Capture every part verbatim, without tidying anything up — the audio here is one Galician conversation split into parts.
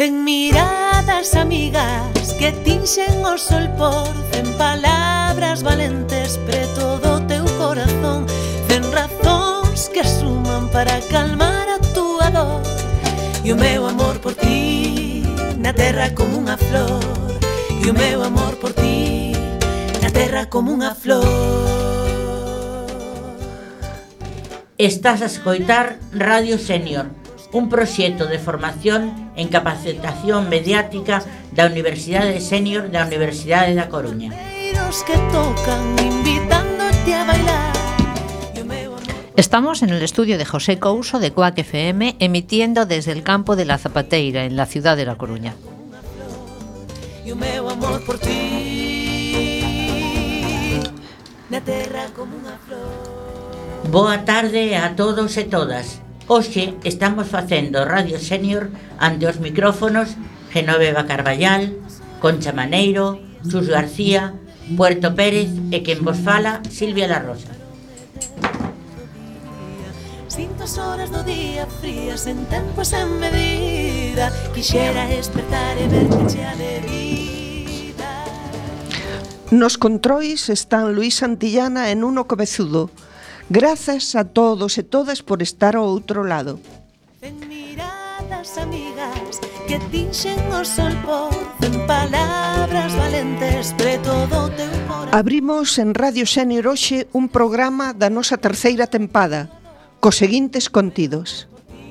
Ten miradas amigas que tinxen o sol por cen palabras valentes preto do teu corazón, cen razóns que suman para calmar a túa dor. E o meu amor por ti na terra como unha flor, e o meu amor por ti na terra como unha flor. Estás a escoitar Radio Senior, un proxecto de formación en capacitación mediática da Universidade Senior da Universidade da Coruña. Que tocan invitándote a bailar. Estamos en el estudio de José Couso de Quack F M, emitiendo desde el campo de la Zapateira, en la ciudad de La Coruña. E o meu amor por ti na terra como unha flor. Boa tarde a todos e todas. Hoxe estamos facendo Radio Senior ante os micrófonos Genoveva Carballal, Concha Maneiro, Xus García, Puerto Pérez e quen vos fala, Silvia La Rosa. Sinto as horas do día frías en tempo sen medida, quixera despertar e verte chea de vida. Nos controis están Luís Santillana e Nuno Cabezudo. Grazas a todos e todas por estar ao outro lado. Ten miradas amigas que tinxen o sol por cen palabras valentes preto do teu corazón. Abrimos en Radio Senior hoxe un programa da nosa terceira tempada, cos seguintes contidos.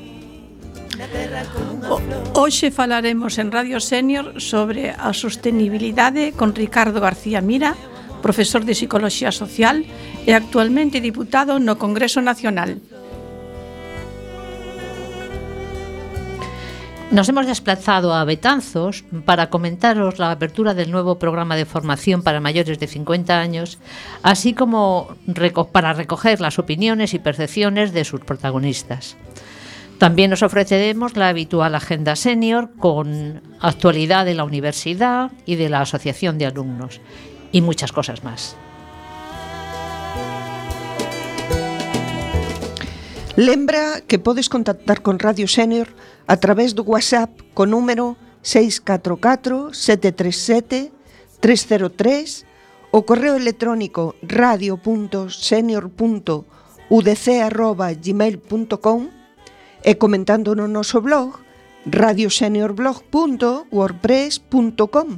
Hoxe falaremos en Radio Senior sobre a sostenibilidade con Ricardo García Mira, profesor de Psicoloxía Social e actualmente diputado no Congreso Nacional. Nos hemos desplazado a Betanzos para comentaros la apertura del nuevo programa de formación para mayores de cincuenta años, así como reco- para recoger las opiniones y percepciones de sus protagonistas. También nos ofreceremos la habitual agenda senior con actualidad de la universidad y de la asociación de alumnos y muchas cosas más. Lembra que podes contactar con Radio Senior a través do WhatsApp co número seis catro catro, sete tres sete, tres cero tres, o correo electrónico radio punto senior punto u d c arroba gmail punto com e comentando no noso blog radio senior blog punto wordpress punto com.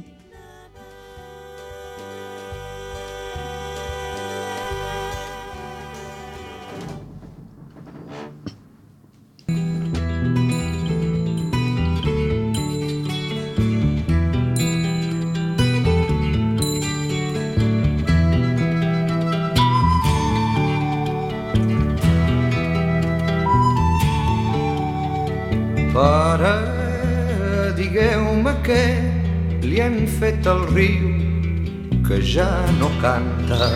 Pare, digueu-me què li han fet al riu que ja no canta.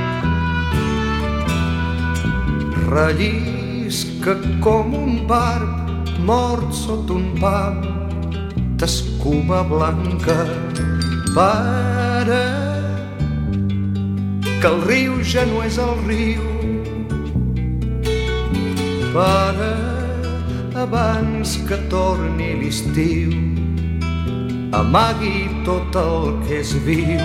Rellisca com un barb mort sota un pam d'escuma blanca. Pare, que el riu ja no és el riu. Pare, abans que torni l'estiu, amagui tot el que és viu.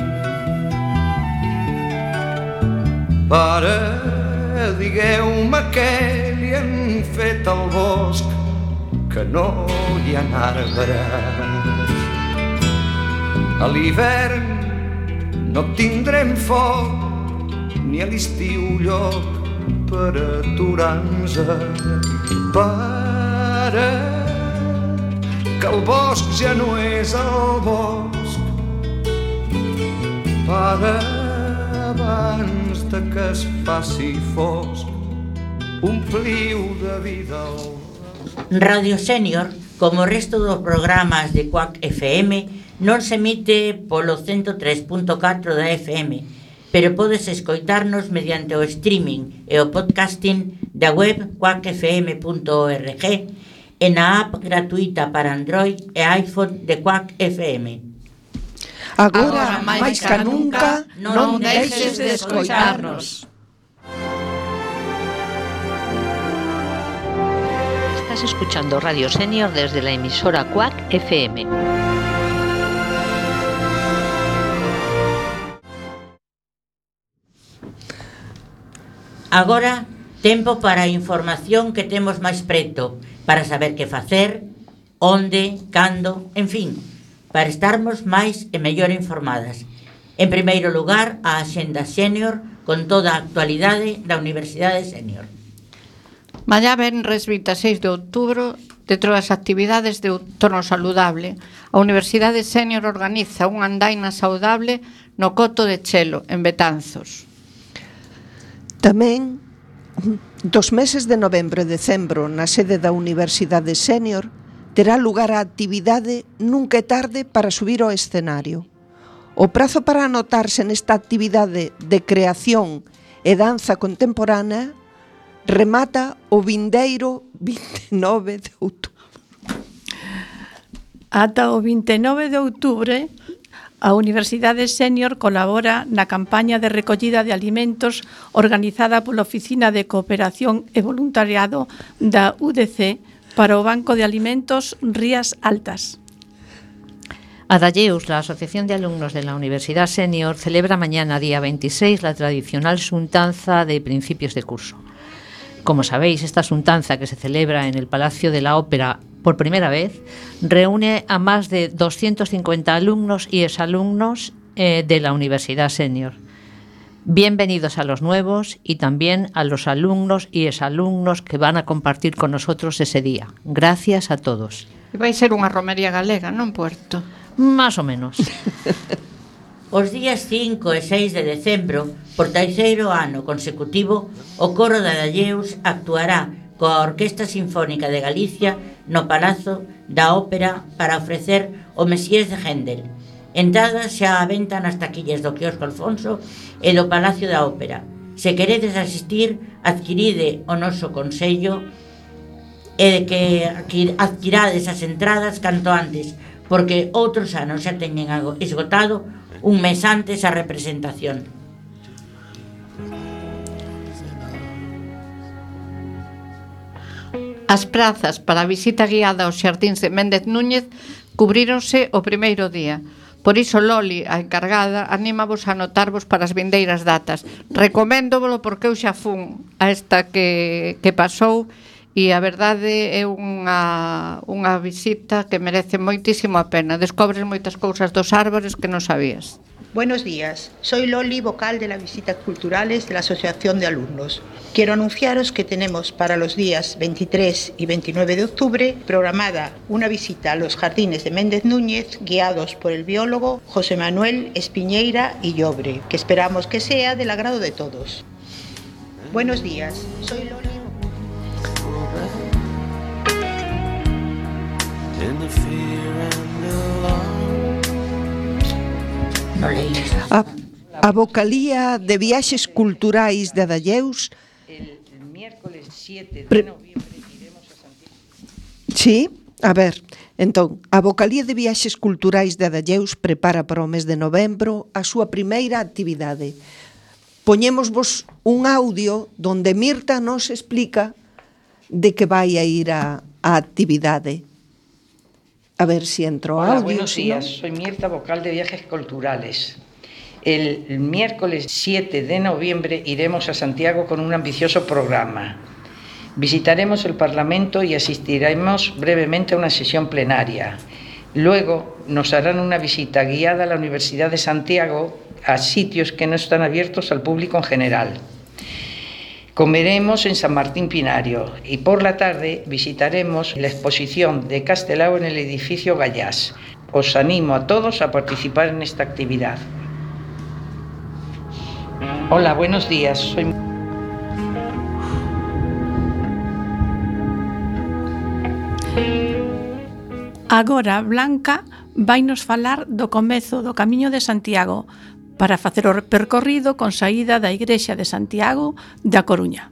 Pare, digueu-me què li han fet al bosc, que no hi ha arbres. A l'hivern no tindrem foc, ni a l'estiu lloc per aturar-nos. Pare, que el bosc ja no és el bosc. Pare, abans de que es faci fosc, ompliu de vida el bosc. Radio Senior, como o resto dos programas de Quack F M, non se emite polo ciento tres punto catro da F M, pero podes escoitarnos mediante o streaming e o podcasting da web quack f m punto org e na app gratuita para Android e iPhone de Quack F M. Agora, máis que nunca, non deixes de escoitarnos. Estás Estás escuchando Radio Senior desde la emisora Quack F M. Agora, tempo para a información que temos máis preto, para saber que facer, onde, cando, en fin, para estarmos máis e mellor informadas. En primeiro lugar, a Axenda Senior con toda a actualidade da Universidade Senior. Mañá venres vinte e seis de outubro, dentro das actividades de entorno saludable, a Universidade Senior organiza unha andaina saudable no Coto de Chelo, en Betanzos. Tamén, dos meses de novembro e decembro, na sede da Universidade Senior, terá lugar a actividade Nunca é tarde para subir ao escenario. O prazo para anotarse nesta actividade de creación e danza contemporánea remata o vindeiro vinte e nove de outubro. Ata o vinte e nove de outubro, a Universidade Senior colabora na campaña de recollida de alimentos organizada pola Oficina de Cooperación e Voluntariado da U D C para o Banco de Alimentos Rías Altas. A Dalleus, la Asociación de Alumnos de la Universidad Senior, celebra mañana, día veintiséis, la tradicional xuntanza de principios de curso. Como sabéis, esta xuntanza, que se celebra en el Palacio de la Ópera por primera vez, reúne a más de doscientos cincuenta alumnos y exalumnos eh, de la Universidad Senior. Bienvenidos a los nuevos y también a los alumnos y exalumnos que van a compartir con nosotros ese día. Gracias a todos. E vai ser unha romería galega, non, Puerto? Más o menos. Os días cinco e seis de decembro, por terceiro ano consecutivo, o Coro de Dalleus actuará coa Orquesta Sinfónica de Galicia no Palazo da Ópera para ofrecer o Mesías de Händel. Entradas xa á venta nas taquillas do quiosco Alfonso e do Palacio da Ópera. Se queredes asistir, adquiride o noso consello e que adquirades as entradas canto antes, porque outros anos xa teñen algo esgotado un mes antes a representación. As prazas para a visita guiada aos xardíns de Méndez Núñez cubríronse o primeiro día. Por iso Loli, a encargada, anímavos a anotarvos para as vindeiras datas. Recoméndovolo porque eu xa fun a esta que, que pasou e a verdade é unha, unha visita que merece moitísimo a pena. Descobres moitas cousas dos árbores que non sabías. Buenos días, soy Loli, vocal de las visitas culturales de la Asociación de Alumnos. Quiero anunciaros que tenemos para los días veintitrés y veintinueve de octubre programada una visita a los jardines de Méndez Núñez guiados por el biólogo José Manuel Espiñeira y Llobre, que esperamos que sea del agrado de todos. Buenos días, soy Loli. A, a vocalía de Viaxes Culturais de Dalleus el, el miércoles siete de Pre... noviembre iremos a Santiago. Sí, a ver, entón, a vocalía de Viaxes Culturais de Dalleus prepara para o mes de novembro a súa primeira actividade. Poñémosvos un audio donde Mirta nos explica de que vai a ir a, a actividade. A ver si entro Hola, audio. buenos días. ¿No? Soy Mirta, vocal de Viajes Culturales. El, el miércoles siete de noviembre iremos a Santiago con un ambicioso programa. Visitaremos el Parlamento y asistiremos brevemente a una sesión plenaria. Luego nos harán una visita guiada a la Universidad de Santiago, a sitios que no están abiertos al público en general. Comeremos en San Martín Pinario y por la tarde visitaremos la exposición de Castelao en el edificio Gallás. Os animo a todos a participar en esta actividad. Hola, buenos días. Soy... Agora Blanca vainos falar do comezo do Camiño de Santiago, para facer o percorrido con saída da Igrexa de Santiago da Coruña.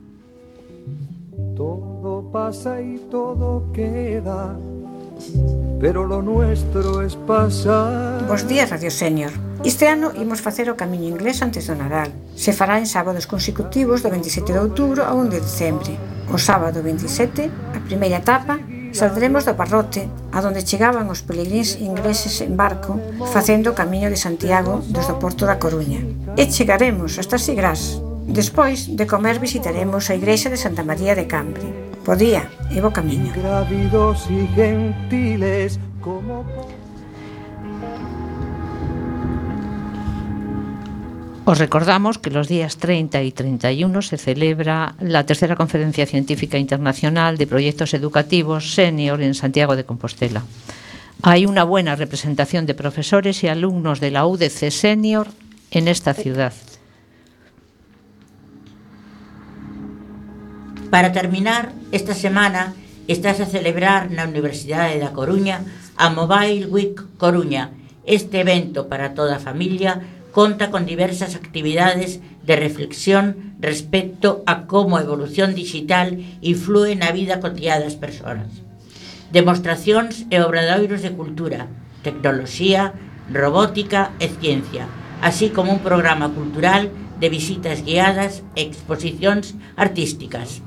Todo pasa y todo queda, pero lo nuestro es pasar. Bos días, Radio Senior. Este ano imos facer o Camiño Inglés antes do Nadal. Se fará en sábados consecutivos do veintisiete de outubro ao un de decembre. O sábado veintisiete, a primeira etapa, saldremos do Parrote, a donde chegaban os peregríns ingleses en barco facendo o camiño de Santiago desde o Porto da Coruña. E chegaremos hasta Sigrás. Despois de comer visitaremos a igrexa de Santa María de Cambre. Bo día e bo camiño. Grávidos y gentiles como... Os recordamos que los días treinta y treinta y uno se celebra la tercera Conferencia Científica Internacional de Proyectos Educativos Senior en Santiago de Compostela. Hay una buena representación de profesores y alumnos de la U D C Senior en esta ciudad. Para terminar, esta semana estás a celebrar na Universidade da Coruña a Mobile Week Coruña. Este evento para toda a familia conta con diversas actividades de reflexión respecto a como a evolución digital inflúe na vida cotiá das persoas. Demostracións e obradoiros de cultura, tecnoloxía, robótica e ciencia, así como un programa cultural de visitas guiadas e exposicións artísticas.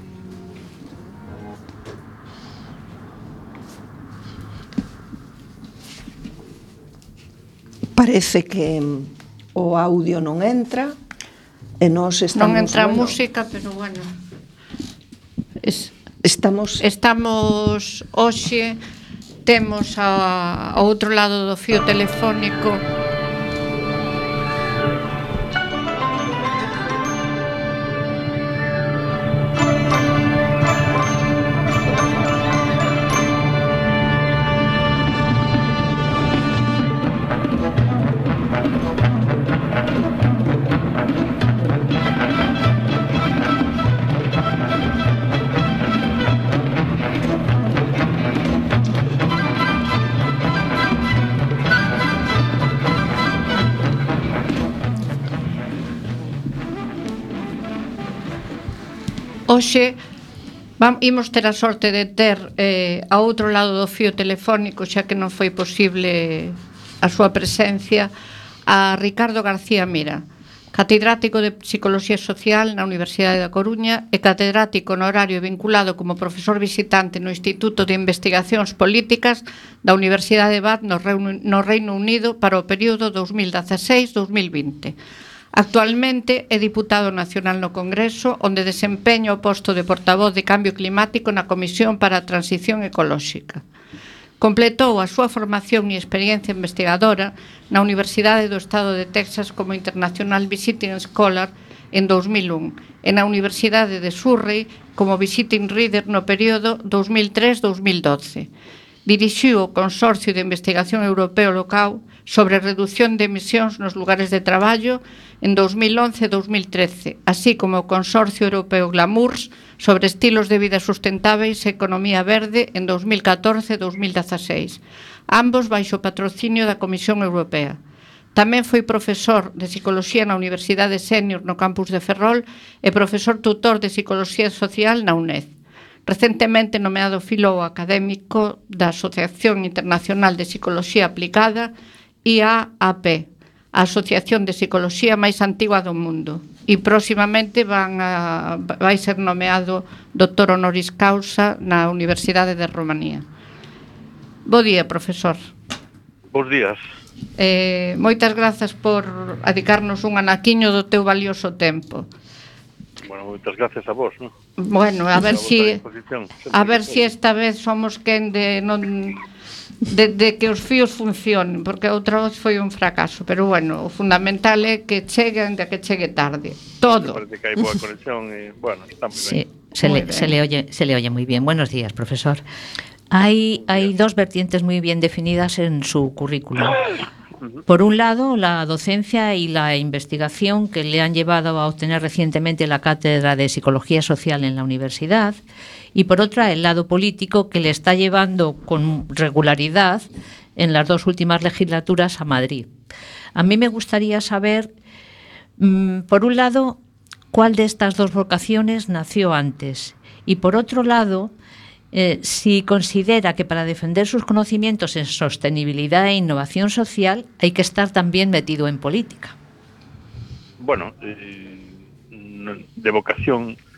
Parece que o audio non entra e nós estamos... Non entra bueno, música, pero bueno. Es, estamos... Estamos hoxe, temos a, ao outro lado do fío telefónico Hoxe vamos, imos ter a sorte de ter eh, a outro lado do fío telefónico, xa que non foi posible a súa presencia, a Ricardo García Mira, catedrático de Psicología Social na Universidade da Coruña e catedrático honorario vinculado como profesor visitante no Instituto de Investigacións Políticas da Universidade de Bath no Reino Unido para o período dos mil dezaseis a dos mil vinte. Actualmente é diputado nacional no Congreso, onde desempeña o posto de portavoz de Cambio Climático na Comisión para a Transición Ecolóxica. Completou a súa formación e experiencia investigadora na Universidade do Estado de Texas como International Visiting Scholar en dos mil un e na Universidade de Surrey como Visiting Reader no período dos mil tres a dos mil doce. Dirixiu o Consorcio de Investigación Europeo Local sobre reducción de emisións nos lugares de traballo en dos mil once a dos mil trece, así como o Consorcio Europeo Glamours sobre estilos de vida sustentáveis e economía verde en dos mil catorce a dos mil dezaseis, ambos baixo o patrocinio da Comisión Europea. Tamén foi profesor de Psicoloxía na Universidade Senior no campus de Ferrol e profesor tutor de Psicología Social na UNED. Recentemente nomeado filó académico da Asociación Internacional de Psicoloxía Aplicada I A A P, a Asociación de Psicoloxía máis antigua do mundo, e próximamente van a, vai ser nomeado doctor honoris causa na Universidade de Romanía. Bo día, profesor. Bos días. Eh, moitas grazas por dedicarnos un anaquiño do teu valioso tempo. Bueno, moitas gracias a vos, ¿no? Bueno, a ver si a ver si esta vez somos quen de non de, de que os fíos funcionen, porque outra vez foi un fracaso, pero bueno, o fundamental é que cheguen de que chegue tarde. Todo. Me parece que hai boa conexión e, bueno, está moi sí, ben. Se le, se le oye, se le oye muy bien. Buenos días, profesor. Hay, hay dos vertientes muy bien definidas en su currículum. Por un lado, la docencia y la investigación que le han llevado a obtener recientemente la cátedra de Psicología Social en la universidad, y por otra, el lado político que le está llevando con regularidad en las dos últimas legislaturas a Madrid. A mí me gustaría saber, mmm, por un lado, cuál de estas dos vocaciones nació antes, y por otro lado, Eh, si considera que para defender sus conocimientos en sostenibilidad e innovación social hay que estar también metido en política. Bueno, eh, de vocación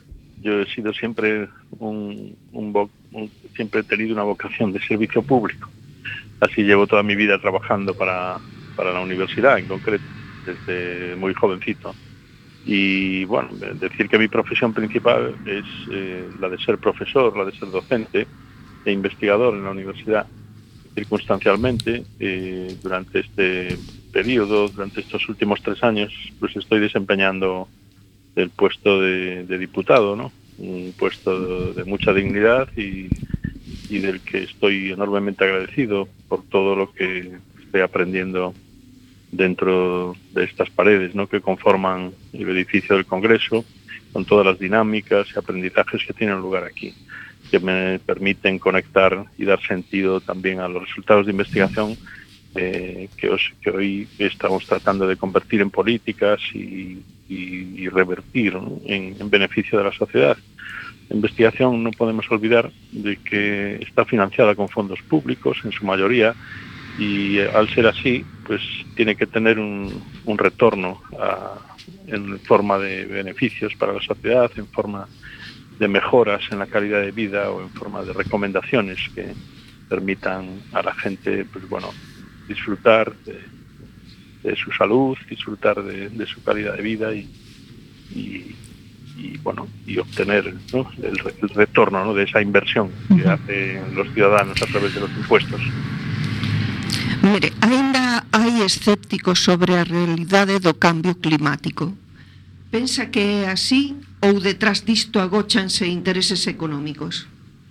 yo he sido siempre un, un, vo, un siempre he tenido una vocación de servicio público. Así llevo toda mi vida trabajando para, para la universidad en concreto, desde muy jovencito. Y bueno, decir que mi profesión principal es eh, la de ser profesor, la de ser docente e investigador en la universidad. Circunstancialmente, eh, durante este periodo, durante estos últimos tres años, pues estoy desempeñando el puesto de, de diputado, ¿no? Un puesto de, de mucha dignidad y, y del que estoy enormemente agradecido por todo lo que estoy aprendiendo dentro de estas paredes, ¿no?, que conforman el edificio del Congreso, con todas las dinámicas y aprendizajes que tienen lugar aquí, que me permiten conectar y dar sentido también a los resultados de investigación eh, que, os, que hoy estamos tratando de convertir en políticas y, y, y revertir, ¿no?, en, en beneficio de la sociedad. La investigación, no podemos olvidar de que está financiada con fondos públicos en su mayoría, y al ser así, pues tiene que tener un, un retorno a, en forma de beneficios para la sociedad, en forma de mejoras en la calidad de vida o en forma de recomendaciones que permitan a la gente, pues bueno, disfrutar de, de su salud, disfrutar de, de su calidad de vida y, y, y bueno, y obtener, ¿no?, el, el retorno, ¿no?, de esa inversión que hacen los ciudadanos a través de los impuestos. Mire, ainda hai escépticos sobre a realidade do cambio climático. Pensa que é así ou detrás disto agóchanse intereses económicos?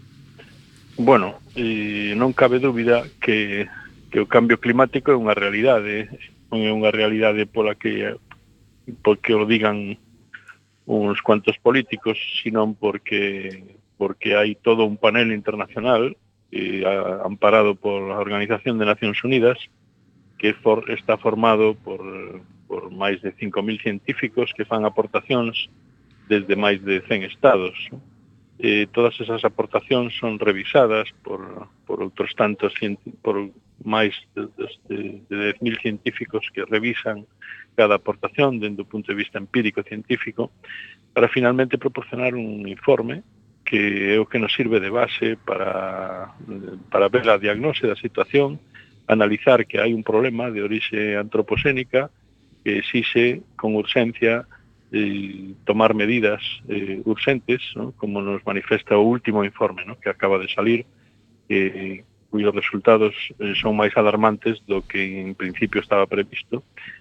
Bueno, eh, non cabe dúbida que, que o cambio climático é unha realidade, non é unha realidade pola que porque o digan uns cuantos políticos, sino porque porque hai todo un panel internacional eh, amparado por la Organización de Nacións Unidas, que for, está formado por, por máis de cinco mil científicos que fan aportacións desde máis de cen estados. Eh, todas esas aportacións son revisadas por, por outros tantos, por máis de, de, de dez mil científicos que revisan cada aportación dende o punto de vista empírico científico para finalmente proporcionar un informe que é o que nos sirve de base para, para ver a diagnose da situación, analizar que hai un problema de orixe antropocénica que exixe con urxencia eh, tomar medidas eh, urxentes, ¿no?, como nos manifesta o último informe, ¿no?, que acaba de salir, eh, cuyos resultados eh, son máis alarmantes do que en principio estaba previsto.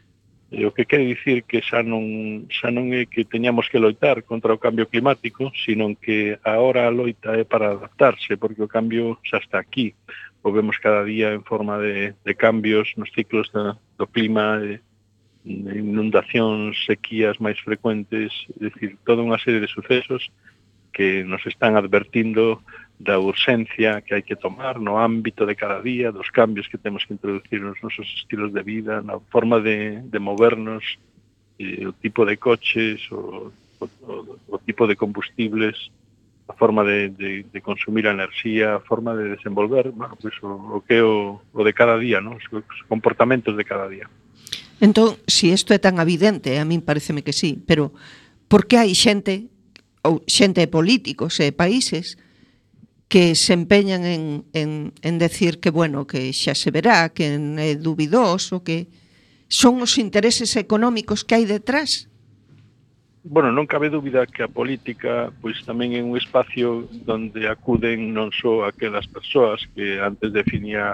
E o que quere dicir que xa non, xa non é que teñamos que loitar contra o cambio climático, sino que agora a loita é para adaptarse, porque o cambio xa está aquí. O vemos cada día en forma de, de cambios nos ciclos da, do clima, de, de inundacións, sequías máis frecuentes, é dicir, toda unha serie de sucesos que nos están advertindo da urxencia que hai que tomar no ámbito de cada día, dos cambios que temos que introducir nos nosos estilos de vida, na forma de, de movernos, eh, o tipo de coches, o, o, o tipo de combustibles, a forma de, de, de consumir a enerxía, a forma de desenvolver, bueno, pues, o, o que é o, o de cada día, ¿no?, os comportamentos de cada día. Entón, se isto é tan evidente, a min pareceme que sí, pero por que hai xente, ou xente de políticos e países, que se empeñan en, en, en decir que, bueno, que xa se verá, que é dubidoso, que son os intereses económicos que hai detrás? Bueno, non cabe dúbida que a política pois tamén é un espacio onde acuden non só aquelas persoas que antes definía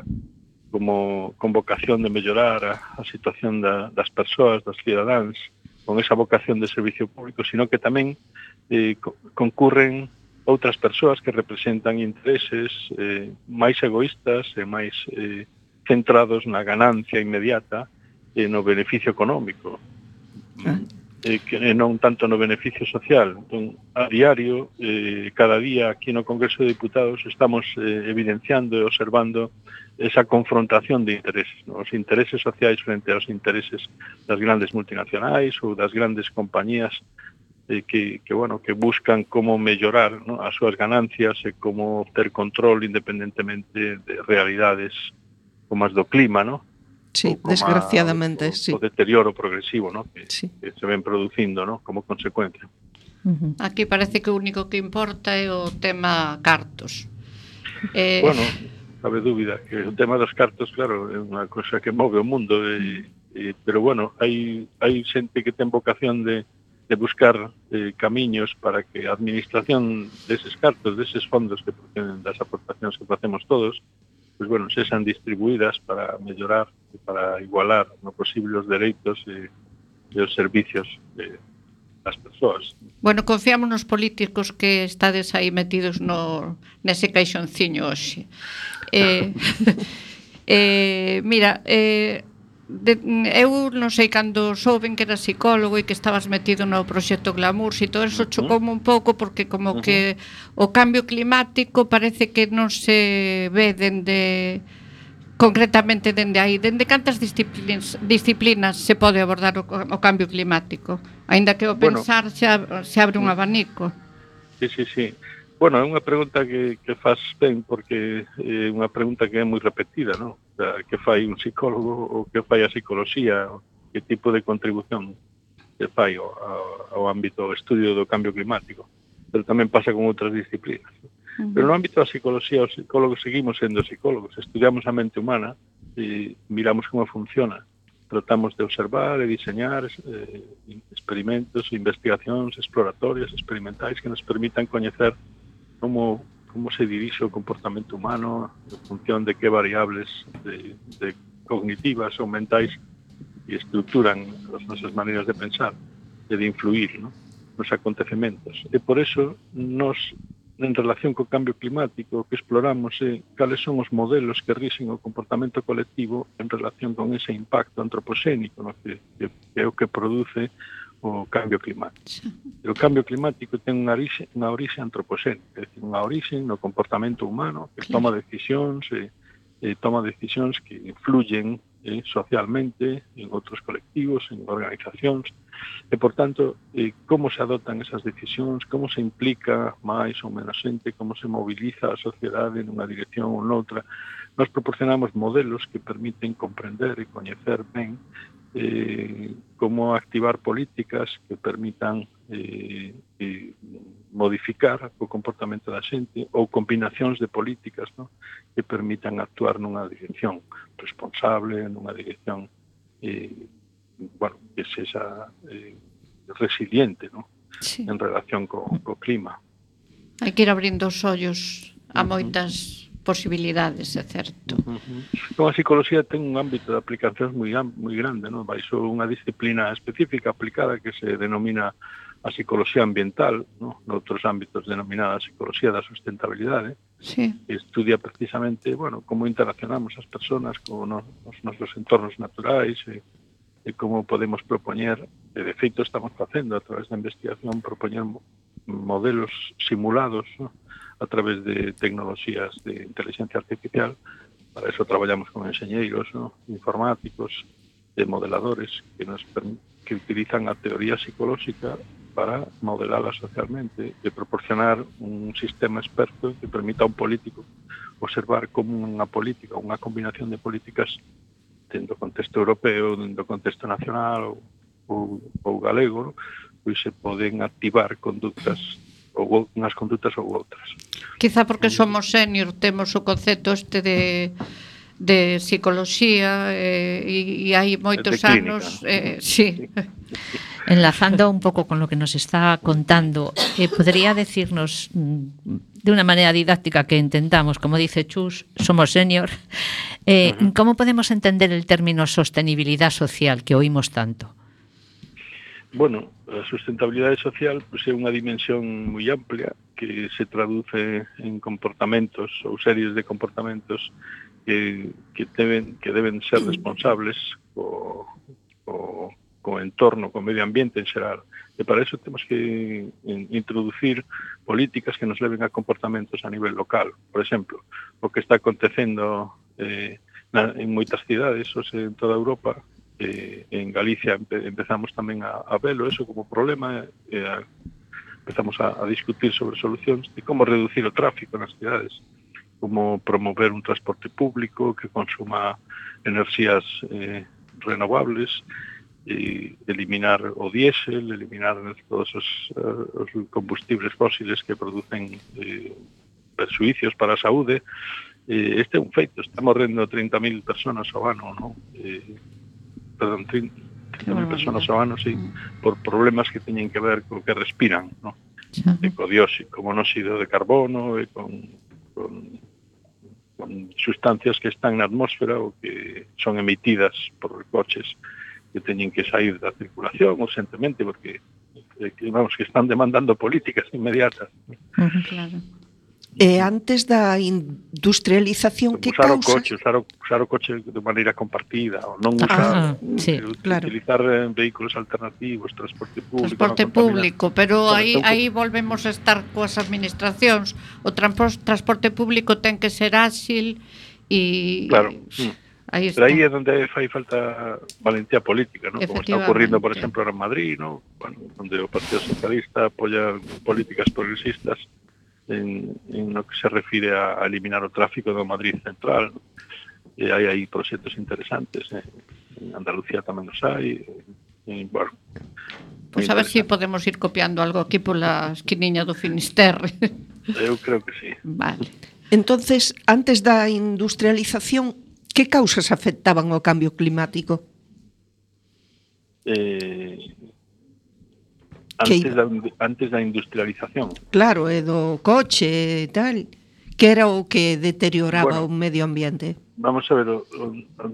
como con vocación de mellorar a, a situación da, das persoas, dos cidadáns, con esa vocación de servicio público, sino que tamén eh, concurren outras persoas que representan intereses eh, máis egoístas e máis eh, centrados na ganancia inmediata e no beneficio económico, ah. eh, que non tanto no beneficio social. Entón, a diario, eh, cada día aquí no Congreso de Diputados estamos eh, evidenciando e observando esa confrontación de intereses, ¿no?, os intereses sociais frente aos intereses das grandes multinacionais ou das grandes compañías Eh, que, que, bueno, que buscan como mellorar, ¿no?, as súas ganancias e como obter control independentemente de realidades como as do clima, ¿no? Sí, desgraciadamente, a, o, sí. O deterioro progresivo, ¿no?, que, sí. que se ven producindo, ¿no?, como consecuencia. Uh-huh. Aquí parece que o único que importa é o tema cartos. Eh... Bueno, cabe dúbida que o tema dos cartos, claro, é unha cosa que move o mundo, e, e, pero bueno, hai, hai xente que ten vocación de, de buscar eh, camiños para que a administración deses cartos, deses fondos que proceden das aportacións que facemos todos, pues bueno, sexan distribuídas para mellorar e para igualar no posible os dereitos e, e os servicios de as persoas. Bueno, confiamos nos políticos que estades aí metidos no nese caixonciño hoxe. Eh, eh, mira, eh, de, eu non sei cando souben que era psicólogo e que estabas metido no proxecto Glamour, e todo eso chocoume un pouco porque como que o cambio climático parece que non se ve dende concretamente dende aí, dende cantas disciplinas, disciplinas se pode abordar o, o cambio climático, aínda que o pensar bueno, xa, se abre un abanico. Sí, sí, sí. Bueno, é unha pregunta que, que faz ben, porque é unha pregunta que é moi repetida, non? O sea, que fai un psicólogo, ou que fai a psicología, ou que tipo de contribución que fai ao, ao ámbito do estudio do cambio climático. Pero tamén pasa con outras disciplinas. Pero no ámbito da psicología, os psicólogos seguimos sendo psicólogos, estudiamos a mente humana e miramos como funciona. Tratamos de observar e diseñar eh, experimentos, investigacións exploratorias, experimentais que nos permitan coñecer como, como se dirixe o comportamento humano en función de que variables de, de cognitivas ou mentais e estructuran as nosas maneiras de pensar e de influir, ¿no?, nos acontecementos. E por eso nos en relación co cambio climático, o que exploramos é cales son os modelos que rixen o comportamento colectivo en relación con ese impacto antropoxénico, no? que, que é o que produce o cambio climático. E o cambio climático ten unha orixe, unha orixe antropoxénica, é dicir, unha orixe no comportamento humano que toma decisións e, e toma decisións que influyen eh, socialmente en outros colectivos, en organizacións. E, por tanto, eh, como se adoptan esas decisións, como se implica máis ou menos xente, como se moviliza a sociedade nunha dirección ou noutra. Nos proporcionamos modelos que permiten comprender e coñecer ben eh, como activar políticas que permitan eh, eh, modificar o comportamento da xente ou combinacións de políticas, ¿no?, que permitan actuar nunha dirección responsable, nunha dirección eh, bueno, que sexa eh, resiliente, ¿no?, sí, en relación co, co clima. Hai que ir abrindo os ollos a moitas posibilidades, é certo. Uh-huh. A psicología ten un ámbito de aplicacións moi, moi grande, ¿no?, baixo unha disciplina específica aplicada que se denomina a psicología ambiental, ¿no?, noutros ámbitos denominada a psicología da sustentabilidade, sí, que estudia precisamente, bueno, como interaccionamos as persoas con no, os nosos entornos naturais e, e como podemos propoñer, e de feito estamos facendo a través da investigación, propoñer modelos simulados, ¿no?, a través de tecnoloxías de inteligencia artificial. Para eso traballamos con enxeñeiros, ¿no?, informáticos, de modeladores que nos que utilizan a teoría psicolóxica para modelarla socialmente e proporcionar un sistema experto que permita a un político observar como unha política, unha combinación de políticas dentro do contexto europeo, dentro do contexto nacional ou, ou, ou galego, ¿no?, pois se poden activar conductas ou unhas condutas ou outras. Quizá porque somos senior temos o concepto este de de psicología eh, e, e hai moitos anos eh, sí. Enlazando un pouco con lo que nos está contando, eh, podría decirnos de unha maneira didáctica que entendamos, como dice Chus, somos senior, eh, uh-huh. ¿cómo podemos entender el término sostenibilidad social que oímos tanto? Bueno, a sustentabilidade social pues, é unha dimensión moi amplia que se traduce en comportamentos ou series de comportamentos que, que, deben, que deben ser responsables co, co, co entorno, co medio ambiente en xeral. E para eso temos que introducir políticas que nos leven a comportamentos a nivel local. Por exemplo, o que está acontecendo eh, na, en moitas cidades, ou sea, en toda Europa, Eh, en Galicia empe empezamos tamén a, a velo eso como problema, eh, a, empezamos a, a discutir sobre solucións de como reducir o tráfico nas cidades, como promover un transporte público que consuma enerxías eh, renovables e eliminar o diésel, eliminar todos os, uh, os combustibles fósiles que producen eh, persuicios para a saúde. Eh, este é un feito, está morrendo trinta mil personas ao ano, non? Eh, perdón, trinta mil personas ao ano, sí, por problemas que teñen que ver co que respiran, non? E co dióxido, co monóxido de carbono, e con, con, con sustancias que están na atmósfera ou que son emitidas por coches que teñen que sair da circulación urgentemente, porque eh, que, vamos, que están demandando políticas inmediatas. Uh-huh, claro. E antes da industrialización, que usar causa? O coche, usar, o, usar o coche de maneira compartida, ou non usar, ah, sí, claro. Utilizar eh, vehículos alternativos, transporte público. Transporte público, pero aí, que... aí volvemos a estar coas administracións. O transporte público ten que ser áxil e... Claro, aí pero aí é onde fai falta valentía política, ¿no? Como está ocurrindo, por exemplo, en Madrid, ¿no? Bueno, onde o Partido Socialista apoia políticas progresistas en, en lo que se refire a, a eliminar o tráfico do Madrid Central, ¿no? E hai aí proxectos interesantes, eh? En Andalucía tamén os hai, e, bueno, pois pues a ver se si podemos ir copiando algo aquí pola esquiniña do Finisterre. Eu creo que sí. Vale. Entonces, antes da industrialización, que causas afectaban o cambio climático? Eh... Antes da, antes da industrialización. Claro, e do coche e tal. Que era o que deterioraba bueno, o medio ambiente? Vamos a ver, o, o, o,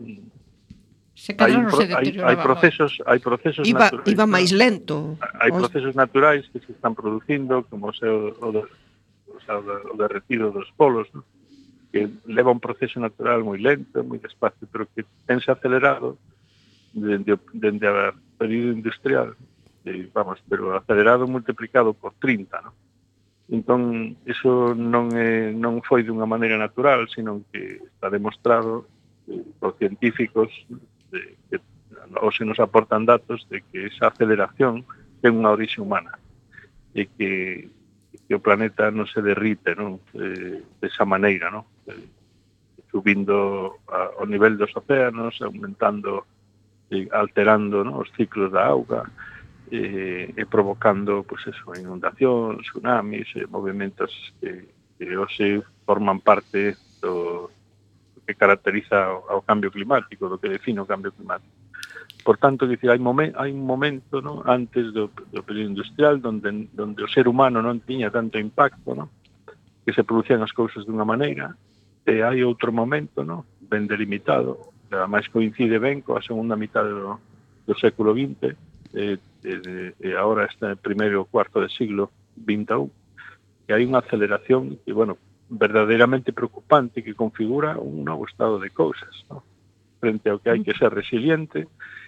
se hai, non se hai, hai procesos, hai procesos iba, naturais. Iba máis lento. Hai procesos naturais que se están producindo, como o, seu, o, de, o, sea, o derretido dos polos, ¿no? Que leva un proceso natural moi lento, moi despacio, pero que tense acelerado dende, dende a período industrial. Eh, vamos, pero acelerado multiplicado por trinta, ¿no? Entón, iso non, é, non foi dunha maneira natural, sino que está demostrado eh, por científicos de, que ou se nos aportan datos de que esa aceleración ten unha orixe humana e que, que o planeta non se derrite, non? Eh, desa maneira, non? Eh, subindo a, ao nivel dos océanos, aumentando, eh, alterando, non? Os ciclos da auga, e eh, provocando, pues eso, inundacións, tsunamis, eh, movimentos que, que hoxe forman parte do, do que caracteriza o, ao cambio climático, do que define o cambio climático. Por tanto, dicir, hai, momen, hai un momento, ¿no? Antes do, do período industrial donde, donde o ser humano non tiña tanto impacto, ¿no? Que se producían as cousas dunha maneira, e hai outro momento, ¿no? Ben delimitado, que ademais coincide ben coa segunda mitad do, do século vinte, e, e, e agora está en primeiro ou cuarto de siglo vinte e un, que hai unha aceleración que, bueno, verdadeiramente preocupante, que configura un novo estado de cousas, ¿no? Frente ao que hai que ser resiliente,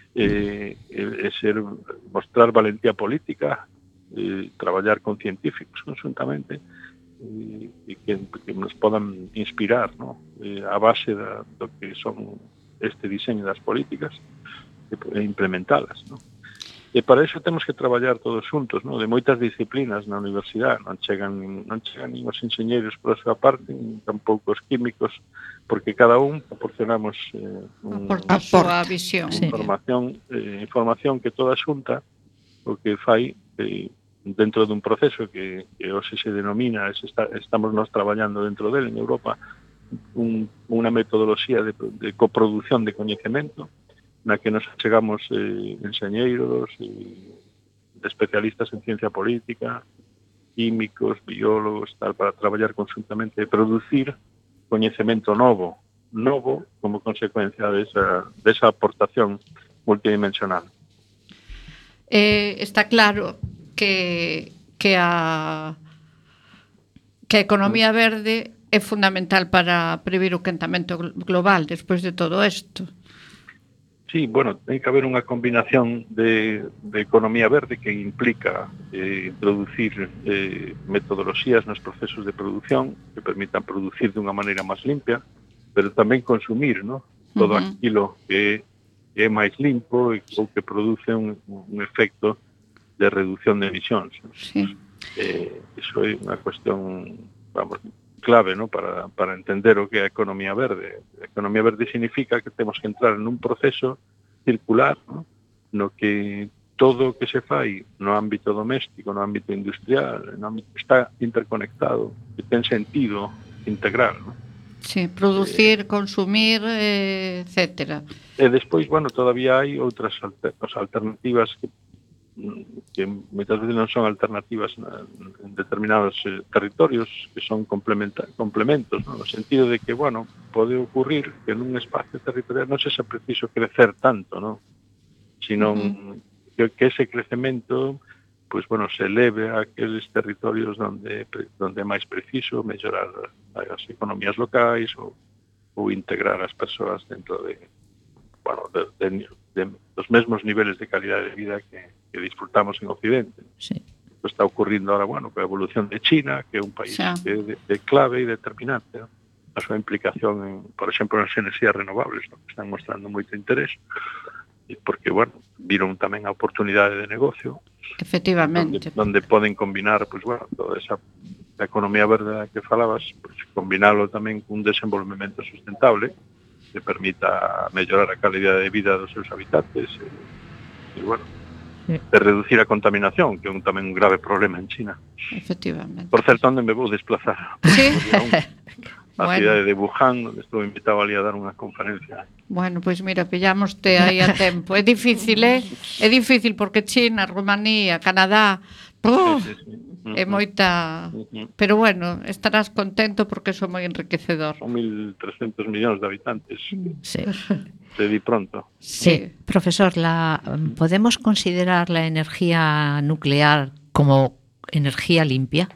e, e, e ser, mostrar valentía política, e traballar con científicos conjuntamente, e, e que, que nos podan inspirar, ¿no? E a base da, do que son este diseño das políticas e implementalas, ¿no? E para iso temos que traballar todos xuntos, ¿no? De moitas disciplinas na universidade, non chegan non chegan nin os enxeñeiros por a súa parte, nin tampouco os químicos, porque cada un proporcionamos eh, un, a súa visión, información, eh, información que toda xunta o que fai eh, dentro dun proceso que, que hoxe se denomina, se está, estamos nos traballando dentro del en Europa, un, unha metodoloxía de, de coproducción de coñecemento, na que nos chegamos eh, enxeñeiros, eh, especialistas en ciencia política, químicos, biólogos, tal, para traballar conjuntamente e producir coñecemento novo, novo como consecuencia desa, desa aportación multidimensional. Eh, está claro que, que, a, que a economía verde é fundamental para previr o quentamento global despois de todo isto. Sí, bueno, ten que haber unha combinación de, de economía verde que implica eh, introducir eh, metodoloxías nos procesos de producción que permitan producir dunha maneira máis limpia, pero tamén consumir, ¿no? Todo uh-huh. aquilo que é máis limpo e ou que produce un, un efecto de reducción de emisións, ¿no? Sí. Eh, iso é unha cuestión, vamos, clave, ¿no? para, para entender o que é a economía verde. A economía verde significa que temos que entrar en un proceso circular, ¿no? no que todo o que se fai no ámbito doméstico, no ámbito industrial, no ámbito, está interconectado, e ten sentido integral, non? Sí, producir, eh, consumir, eh, etcétera. E despois, bueno, todavía hai outras alter, alternativas que, que moitas veces non son alternativas en determinados eh, territorios, que son complementos, ¿no? No sentido de que, bueno, pode ocurrir que nun espacio territorial non sexa preciso crecer tanto, ¿no? Sino uh-huh. que, que ese crecemento, pues bueno, se eleve a aqueles territorios donde donde é máis preciso mellorar as economías locais ou, ou integrar as persoas dentro de, bueno, de, de, de dos mesmos niveles de calidade de vida que, que disfrutamos en Occidente. Sí. Isto está ocurrindo ahora, bueno, coa evolución de China, que é un país sí. de, de clave e determinante, ¿no? A súa implicación, en, por exemplo, nas enerxías renovables, ¿no? Que están mostrando moito interés, porque, bueno, viron tamén a oportunidade de negocio. Efectivamente. Donde, donde poden combinar, pues, bueno, toda esa economía verde que falabas, pues, combinalo tamén cun desenvolvemento sustentable que permita mellorar a calidade de vida dos seus habitantes e, e bueno, sí. de reducir a contaminación, que é un, tamén un grave problema en China. Efectivamente. Por certo, onde me vou desplazar? Sí. A bueno. cidade de Wuhan, onde estou invitado ali a dar unha conferencia. Bueno, pois pues mira, pillámoste aí a tempo. É difícil, eh? É difícil porque China, Rumanía, Canadá, ¡puf! Sí, sí, sí. Uh-huh. É moita... Uh-huh. Pero bueno, estarás contento porque é moi enriquecedor. Son mil trescentos millóns de habitantes. Sí. Se di pronto. Sí, profesor, la, ¿podemos considerar la energía nuclear como energía limpia?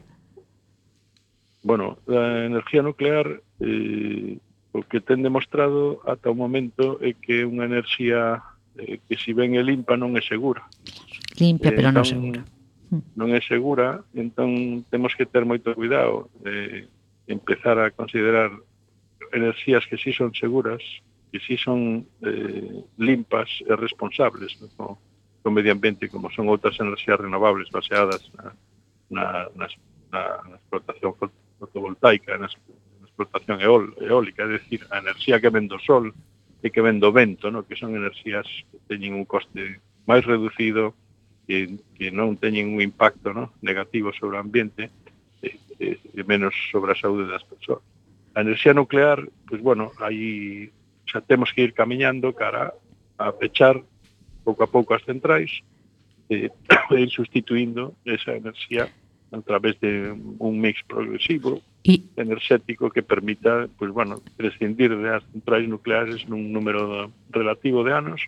Bueno, a energía nuclear, eh, o que ten demostrado ata o momento é que é unha enerxía eh, que si ben é limpa non é segura. Limpia, eh, pero entón, non segura. Non é segura, entón temos que ter moito cuidado de empezar a considerar enerxías que si son seguras, que si son eh, limpas e responsables, ¿no? co, co medio ambiente, como son outras enerxías renovables baseadas na, na, na, na, na explotación fotovoltaica, na, na explotación eol, eólica, é dicir, a enerxía que ven do sol e que ven do vento, ¿no? Que son enerxías que teñen un coste máis reducido, que, que non teñen un impacto, ¿no? negativo sobre o ambiente e, e, e menos sobre a saúde das persoas. A enerxía nuclear, pois, bueno, aí xa temos que ir camiñando cara a pechar pouco a pouco as centrais e, e ir sustituindo esa enerxía a través de un mix progresivo y enerxético que permita, pues bueno, prescindir de as centrais nucleares nun número relativo de anos.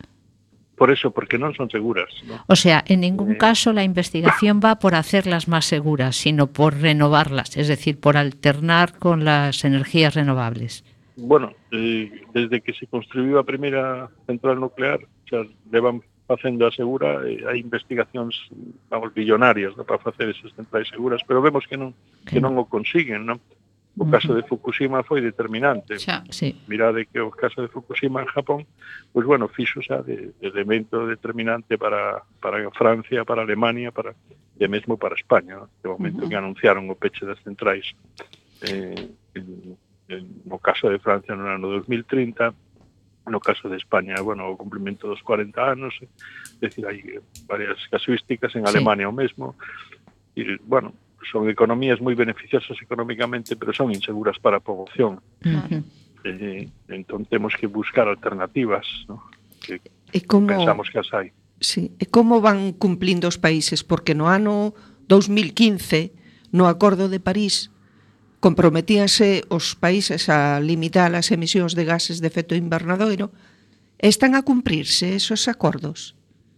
Por eso, porque non son seguras, ¿no? O sea, en ningún eh, caso la investigación va por hacerlas más seguras, sino por renovarlas, es decir, por alternar con las energías renovables. Bueno, eh, desde que se construiu a primeira central nuclear, xa levan facendo a segura, eh, hai investigacións, vamos, billonarias, ¿no? Para facer esas centrais seguras, pero vemos que non que non o consiguen, ¿no? O caso de Fukushima foi determinante. Xa, sí. Mirade que o caso de Fukushima en Japón, pois, pues, bueno, fixo xa de, de elemento determinante para, para Francia, para Alemania, para, e mesmo para España, ¿no? De momento uh-huh. que anunciaron o peche das centrais eh, en, en, no caso de Francia no ano dos mil trinta, no caso de España, bueno, o cumprimento dos cuarenta anos, é dicir, hai varias casuísticas, en Alemania sí. o mesmo, e, bueno, son economías moi beneficiosas económicamente, pero son inseguras para a poboación. Uh-huh. Eh, entón temos que buscar alternativas, ¿no? que, e como, pensamos que as hai. Sí. E como van cumplindo os países? Porque no ano dos mil quince, no Acordo de París, comprometíanse os países a limitar as emisións de gases de efecto invernadoiro. Están a cumprirse esos acordos?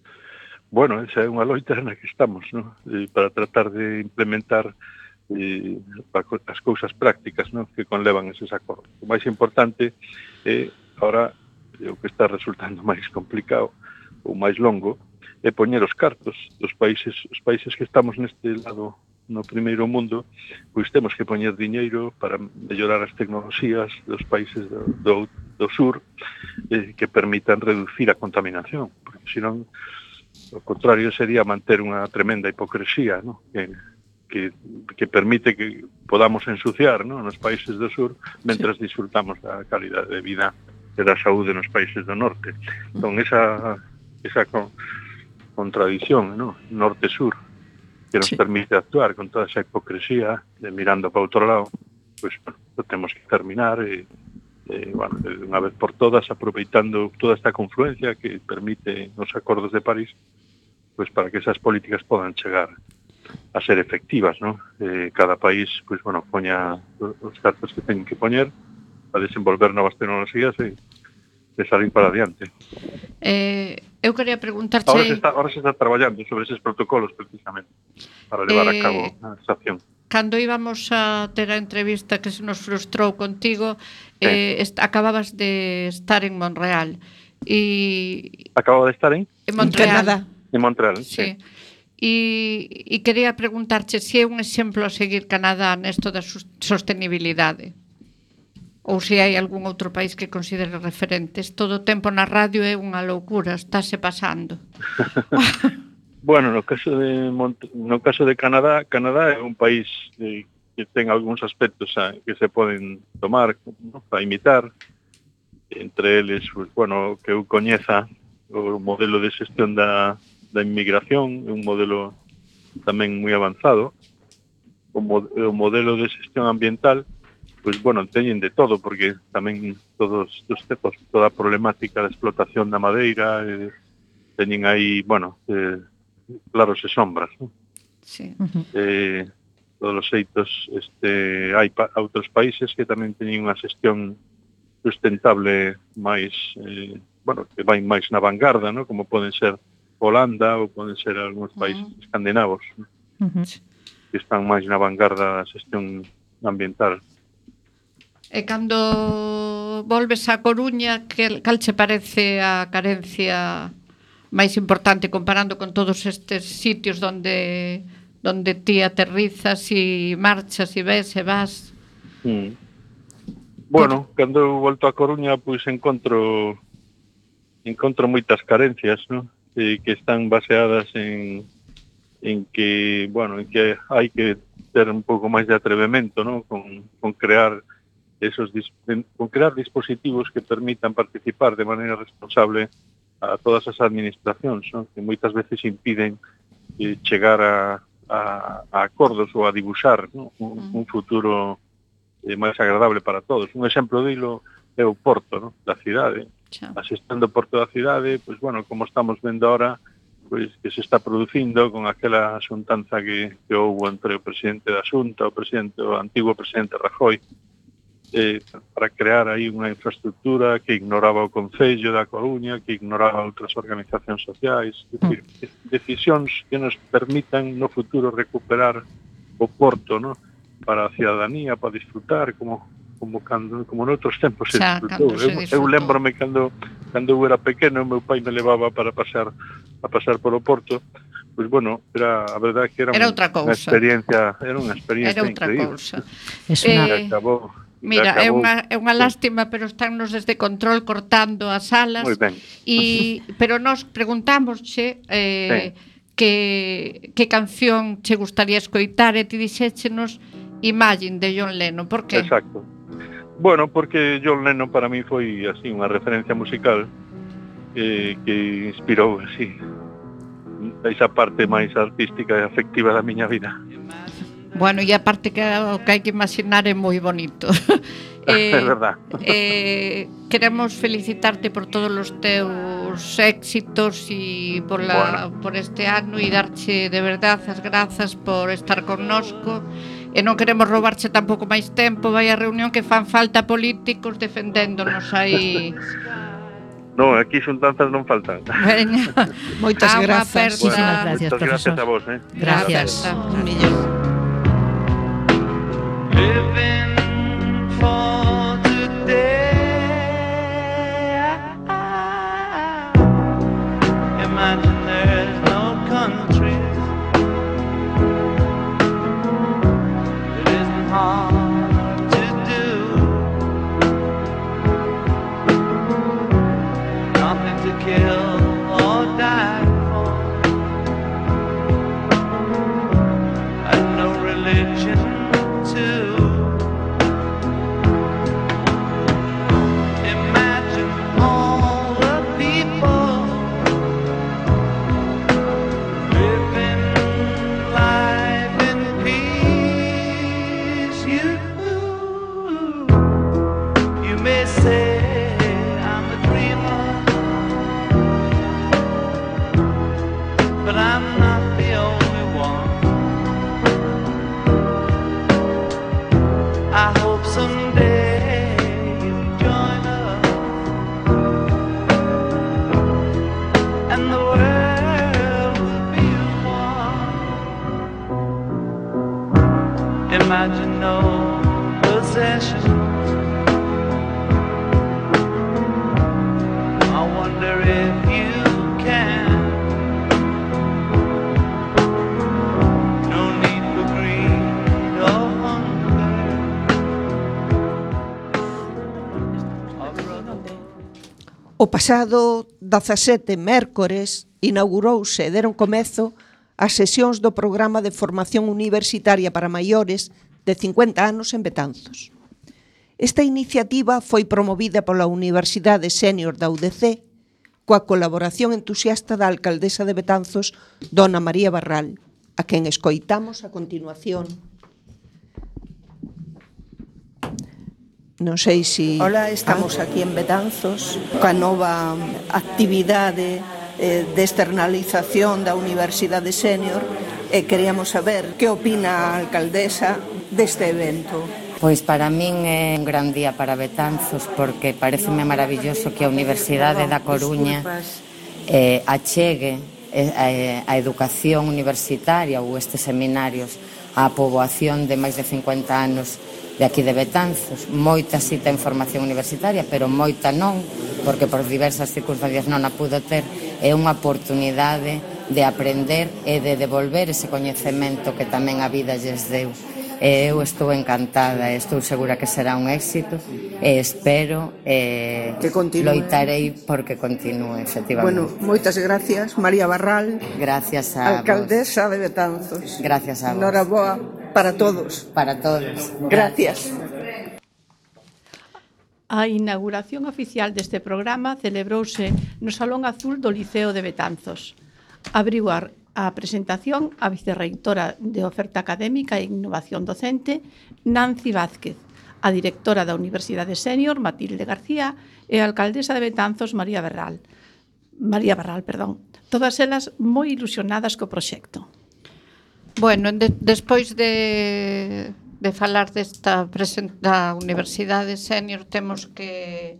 Bueno, esa é unha loita na que estamos, ¿no? Eh, para tratar de implementar eh, as cousas prácticas, ¿no? Que conlevan eses acordos. O máis importante é, agora, o que está resultando máis complicado ou máis longo, é poñer os cartos dos países, os países que estamos neste lado no primeiro mundo, pois temos que poñer diñeiro para mellorar as tecnoloxías dos países do, do, do sur eh, que permitan reducir a contaminación, porque senón o contrario sería manter unha tremenda hipocresía, ¿no? que, que, que permite que podamos ensuciar, ¿no? nos países do sur mentras sí. disfrutamos da calidade de vida e da saúde nos países do norte. Entón, esa, esa con, contradicción, ¿no? Norte-sur, que nos sí. permite actuar con toda esa hipocresía de mirando para outro lado, pues bueno, lo temos que terminar e, eh, bueno, de unha vez por todas, aproveitando toda esta confluencia que permite os acordos de París, pues para que esas políticas podan chegar a ser efectivas, ¿no? Eh, cada país, pues bueno, poña os cartos que teñen que poñer para desenvolver novas tecnologías e, e salir para adiante. Eh, eu quería preguntarche... Ahora se está, ahora se está traballando sobre eses protocolos, precisamente, para levar eh, a cabo a estación. Cando íbamos a ter a entrevista que se nos frustrou contigo, sí. eh, est- acababas de estar en Montreal. E... Acababa de estar en? En Montreal. Canadá. En Montreal, sí. sí. E, e quería preguntarche se é un exemplo a seguir Canadá nesto da sostenibilidade ou se hai algún outro país que considere referentes. Todo o tempo na radio é unha loucura, estáse pasando. Bueno, no caso de Mont- no caso de Canadá, Canadá é un país eh, que ten algúns aspectos a, que se poden tomar, ¿no?, para imitar. Entre eles, pues, bueno, que eu coñeza o modelo de xestión da da inmigración, é un modelo tamén moi avanzado. O, mo- o modelo de xestión ambiental, pois, bueno, teñen de todo, porque tamén todos os tempos, toda a problemática da explotación da madeira, eh, teñen aí, bueno, eh, claros e sombras, ¿no? Sí. Eh, todos os xeitos, este, hai pa- outros países que tamén teñen unha xestión sustentable máis, eh, bueno, que vai máis na vanguarda, ¿no?, como poden ser Holanda ou poden ser algúns países uh-huh. escandinavos, ¿no?, uh-huh. que están máis na vanguarda da xestión ambiental. E cando volves a Coruña, que, cal che parece a carencia máis importante comparando con todos estes sitios donde donde ti aterrizas e marchas e ves e vas? Mm. Bueno, Por... cando eu volto a Coruña, pois encontro encontro moitas carencias, ¿no?, eh, que están baseadas en en que, bueno, en que hai que ter un pouco máis de atrevemento, ¿no?, con, con crear esos con crear dispositivos que permitan participar de maneira responsable a todas as administracións, ¿no?, que moitas veces impiden eh, chegar a, a, a acordos ou a dibuixar, ¿no?, un, un futuro eh, máis agradable para todos. Un exemplo dilo é o porto, ¿no?, da cidade. A xestión do porto da cidade, pois, bueno, como estamos vendo ahora, pois que se está producindo con aquela xuntanza que, que houve entre o presidente da Xunta, o presidente, o antigo presidente Rajoy, eh, para crear aí unha infraestructura que ignoraba o Concello da Coruña, que ignoraba outras organizacións sociais, é dicir, decisións que nos permitan no futuro recuperar o porto, ¿no?, para a cidadanía, para disfrutar como como cando como noutros tempos se disfrutou. Eu, eu lembrome cando cando eu era pequeno, meu pai me levaba para pasar a pasar polo porto. Pois, bueno, era a verdade que era, era unha experiencia, era unha experiencia era outra increíble. Cousa. Eh, acabou, mira, acabou. é unha é unha lástima, pero estánnos desde control cortando as salas. Moi ben. E pero nós preguntámosche eh, sí. que que canción che gustaría escoitar e ti dixéchenos Imagine de John Lennon. Por que? Exacto. Bueno, porque John Lennon para mí foi así unha referencia musical eh, que inspirou así esa parte máis artística e afectiva da miña vida. Bueno, e a parte que o que hai que imaginar é moi bonito. eh, é verdad. Eh, queremos felicitarte por todos os teus éxitos e por, la, bueno. por este ano e darche de verdade as grazas por estar connosco. E non queremos roubarche tampouco máis tempo. Vai a reunión que fan falta políticos defendéndonos aí. No, aquí xuntanzas non faltan. Veña. Moitas grazas. Muchísimas gracias, Moitas gracias a vos, eh. Gracias. Un millón. Living for today. Imagine there's no country. It isn't hard to do. Nothing to kill or die for. And no religion too. Imagine all the people imagine no possessions. I wonder if you can. No need for greed or hunger. O pasado dezasete mércores inaugurouse e deron comezo as sesións do programa de formación universitaria para maiores de cincuenta anos en Betanzos. Esta iniciativa foi promovida pola Universidade Sénior da U D C coa colaboración entusiasta da alcaldesa de Betanzos, dona María Barral, a quen escoitamos a continuación. Non sei se... Hola, estamos aquí en Betanzos coa nova actividade eh, de externalización da Universidade Sénior e queríamos saber que opina a alcaldesa deste evento. Pois para min é un gran día para Betanzos porque pareceme maravilloso que a Universidade da Coruña eh, achegue eh, a educación universitaria ou estes seminarios á poboación de máis de cincuenta anos de aquí de Betanzos. Moita si ten formación universitaria, pero moita non, porque por diversas circunstancias non a pudo ter. É unha oportunidade de aprender e de devolver ese coñecemento que tamén a vida lles deu. E eu estou encantada, estou segura que será un éxito e espero e que continue. Loitarei porque continúe, efectivamente. Bueno, moitas gracias, María Barral. Gracias a alcaldesa vos. De Betanzos. Gracias a vos. Noraboa para todos. Para todos. Gracias. A inauguración oficial deste programa celebrouse no Salón Azul do Liceo de Betanzos. Abriu a presentación a vicerreitora de Oferta Académica e Innovación Docente, Nancy Vázquez, a directora da Universidade Sénior, Matilde García, e a alcaldesa de Betanzos, María Barral. María Barral, perdón. Todas elas moi ilusionadas co proxecto. Bueno, de, despois de, de falar desta da Universidade Sénior, temos que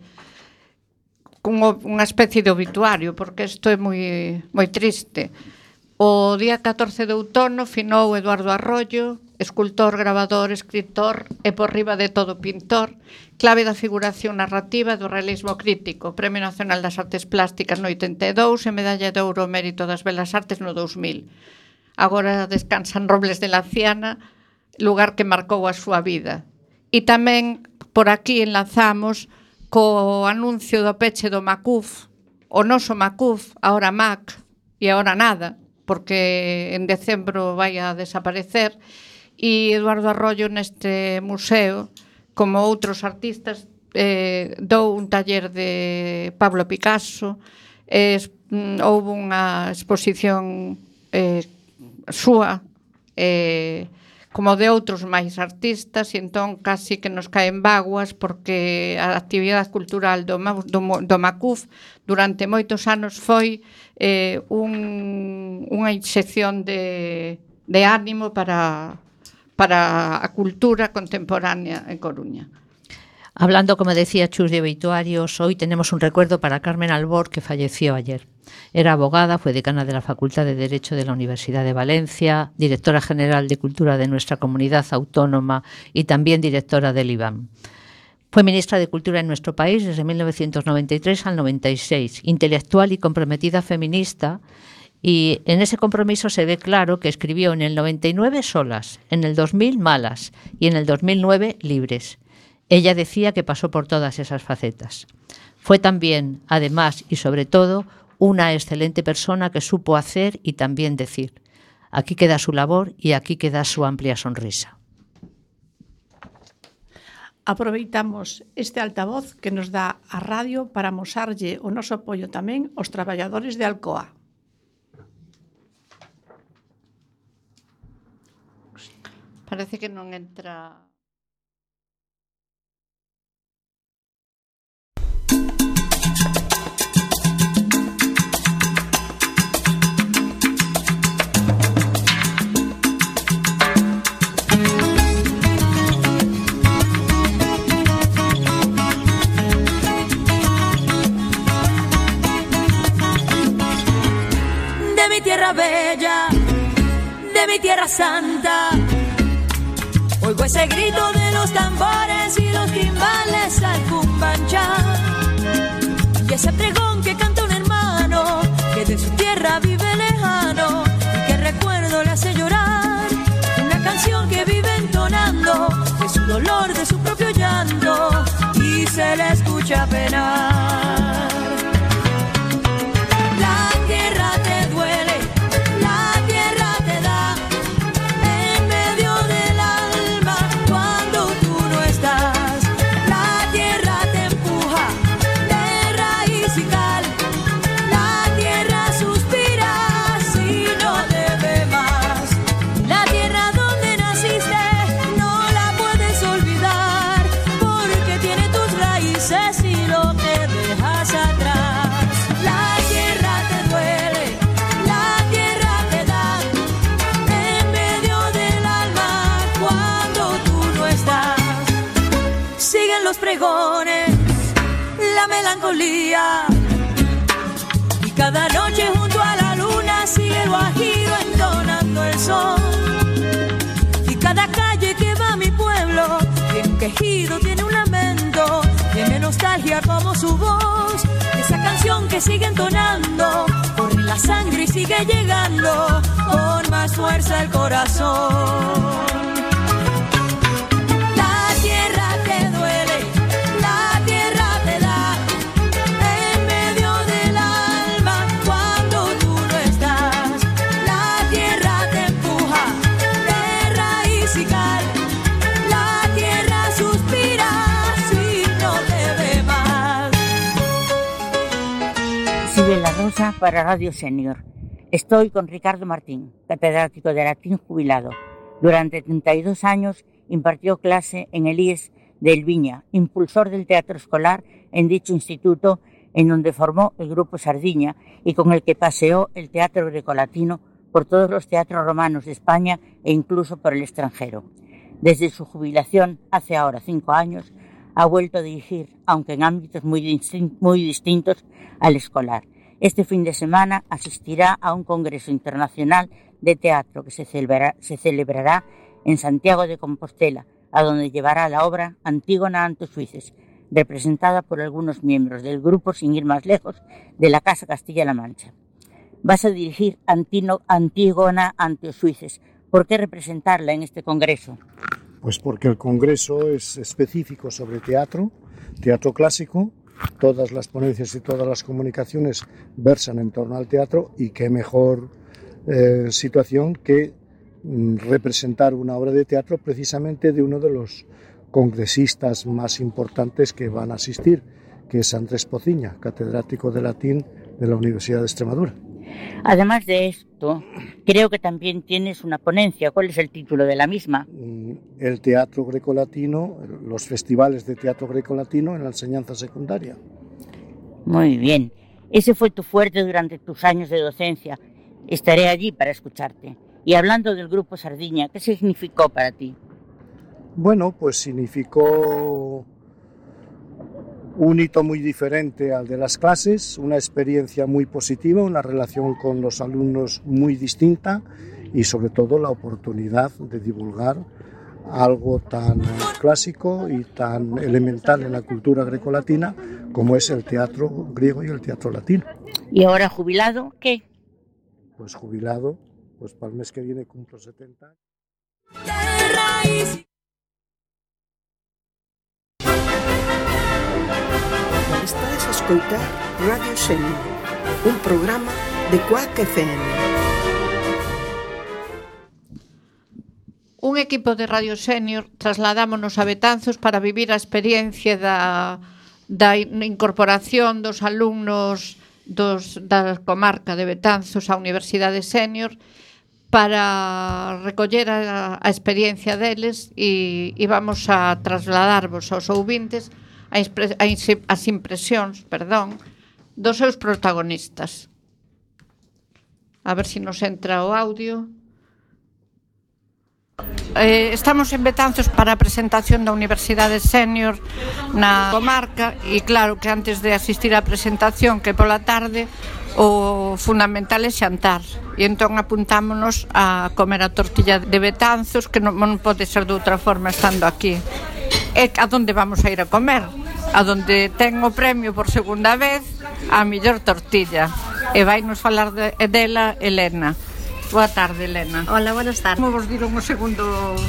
unha, unha especie de obituario, porque isto é moi, moi triste. O día catorce de outono finou Eduardo Arroyo, escultor, grabador, escritor e por riba de todo pintor, clave da figuración narrativa do realismo crítico, Premio Nacional das Artes Plásticas no oitenta e dous e Medalla de Ouro ao Mérito das Belas Artes no dous mil. Agora descansa en Robles de la Ciana, lugar que marcou a súa vida. E tamén por aquí enlazamos co anuncio do peche do Macuf, o noso Macuf, ahora Mac e ahora nada, porque en decembro vai a desaparecer, e Eduardo Arroyo neste museo, como outros artistas, eh, dou un taller de Pablo Picasso, eh, houve unha exposición eh, súa, eh, como de outros máis artistas, e entón casi que nos caen vaguas porque a actividade cultural do, do, do Macuf durante moitos anos foi eh, un, unha inxección de, de ánimo para, para a cultura contemporánea en Coruña. Hablando, como decía Chus, de obituarios, hoy tenemos un recuerdo para Carmen Albor, que falleció ayer. Era abogada, fue decana de la Facultad de Derecho de la Universidad de Valencia, directora general de Cultura de nuestra comunidad autónoma y también directora del I B A M. Fue ministra de Cultura en nuestro país desde mil novecientos noventa y tres al noventa y seis, intelectual y comprometida feminista, y en ese compromiso se ve claro que escribió en el noventa y nueve Solas, en el dos mil Malas y en el dos mil nueve Libres. Ella decía que pasó por todas esas facetas. Fue también, además y sobre todo, una excelente persona que supo hacer y también decir. Aquí queda su labor y aquí queda su amplia sonrisa. Aproveitamos este altavoz que nos dá a radio para amosarlle o noso apoio tamén aos traballadores de Alcoa. Parece que non entra... Tierra bella, de mi tierra santa, Oigo ese grito de los tambores y los timbales al cumbanchá. Y ese pregón que canta un hermano que de su tierra vive lejano y que recuerdo le hace llorar. Una canción que vive entonando de su dolor, de su propio llanto y se le escucha penar. La tierra te duele, la tierra te da en medio del alma cuando tú no estás. La tierra te empuja de raíz y cal. La tierra suspira si no te ve más. La tierra donde naciste no la puedes olvidar porque tiene tus raíces y lo que dejas atrás. La tierra te duele, la tierra te da en medio del alma cuando tú no estás. Siguen los pregones, la melancolía y cada noche junto a la luna sigue el guajiro entonando el son. Y cada calle que va a mi pueblo tiene un quejido, tiene un lamento, tiene nostalgia como su voz. Esa canción que sigue entonando corre la sangre y sigue llegando con más fuerza el corazón. La tierra te duele, la tierra te da en medio del alma cuando tú no estás. La tierra te empuja de raíz y cal. La tierra suspira si no te ve más. Sigue la Rosa para Radio Senior. Estoy con Ricardo Martín, catedrático de latín jubilado. Durante treinta y dos años impartió clase en el I E S de Elviña, impulsor del teatro escolar en dicho instituto, en donde formó el Grupo Sardiña y con el que paseó el teatro grecolatino por todos los teatros romanos de España e incluso por el extranjero. Desde su jubilación, hace ahora cinco años, ha vuelto a dirigir, aunque en ámbitos muy, distin- muy distintos al escolar. Este fin de semana asistirá a un congreso internacional de teatro que se celebrará, se celebrará en Santiago de Compostela, a donde llevará la obra Antígona ante Suices, representada por algunos miembros del grupo, sin ir más lejos, de la Casa Castilla-La Mancha. Vas a dirigir Antino, Antígona ante Suices. ¿Por qué representarla en este congreso? Pues porque el congreso es específico sobre teatro, teatro clásico. Todas las ponencias y todas las comunicaciones versan en torno al teatro y qué mejor eh, situación que mm, representar una obra de teatro precisamente de uno de los congresistas más importantes que van a asistir, que es Andrés Pociña, catedrático de latín de la Universidad de Extremadura. Además de esto, creo que también tienes una ponencia. ¿Cuál es el título de la misma? El teatro grecolatino, los festivales de teatro grecolatino en la enseñanza secundaria. Muy bien. Ese fue tu fuerte durante tus años de docencia. Estaré allí para escucharte. Y hablando del Grupo Sardiña, ¿qué significó para ti? Bueno, pues significó un hito muy diferente al de las clases, una experiencia muy positiva, una relación con los alumnos muy distinta y sobre todo la oportunidad de divulgar algo tan clásico y tan elemental en la cultura grecolatina como es el teatro griego y el teatro latino. ¿Y ahora jubilado qué? Pues jubilado, pues para el mes que viene cumplo setenta años. Estás a escoitar Radio Senior, un programa de Quack F M. Un equipo de Radio Senior trasladámonos a Betanzos para vivir a experiencia da, da incorporación dos alumnos dos, da comarca de Betanzos á Universidade Senior para recoller a, a experiencia deles e, e vamos a trasladarvos aos ouvintes a impre, a, as impresións, perdón, dos seus protagonistas. A ver se nos entra o audio. Eh, estamos en Betanzos para a presentación da Universidade Senior na comarca e claro que antes de asistir á presentación, que pola tarde o fundamental é xantar. E entón apuntámonos a comer a tortilla de Betanzos, que non, non pode ser de outra forma estando aquí. E a donde vamos a ir a comer? A donde ten o premio por segunda vez a mellor tortilla. E vai nos falar de, dela Elena. Boa tarde, Elena. Hola, buenas tardes. Como vos diron o segundo